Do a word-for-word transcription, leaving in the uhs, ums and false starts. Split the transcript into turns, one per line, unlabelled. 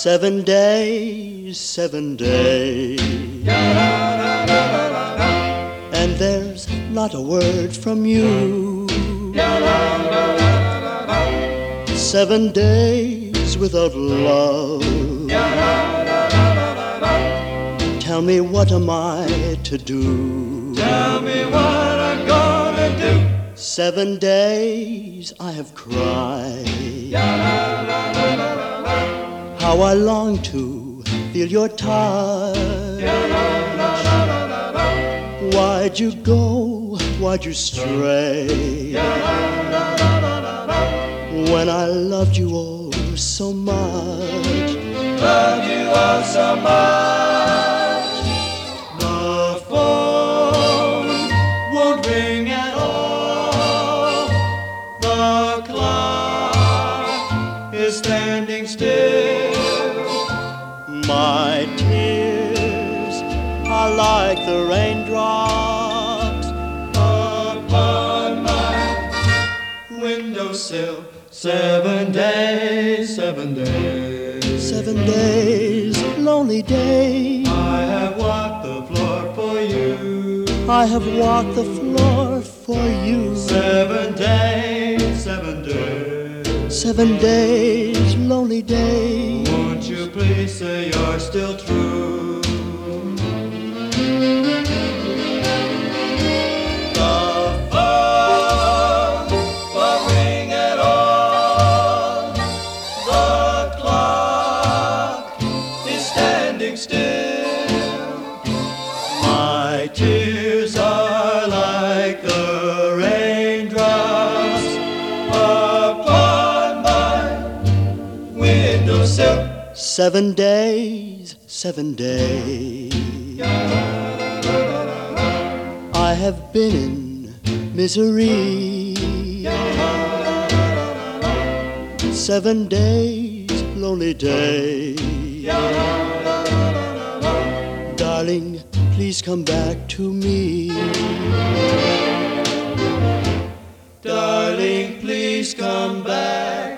Seven days, seven days, and there's not a word from you. Seven days without love. Tell me, what am I to do?
Tell me what I'm gonna do.
Seven days I have cried. How I long to feel your touch. Why'd you go? Why'd you stray? When I loved you oh so much.
Loved you oh so much. The phone won't ring at all. The clock is standing still.
My tears are like the raindrops
upon my windowsill. Seven days, seven days,
seven days, lonely days.
I have walked the floor for you.
I have walked the floor for you.
Seven days, seven days,
seven days, lonely days.
Won't you please say you're still true? The phone won't ring at all. The clock is standing still. My tears are like the raindrops upon my windowsill.
Seven days, seven days, I have been in misery. Seven days, lonely days. Darling, please come back to me.
Darling, please come back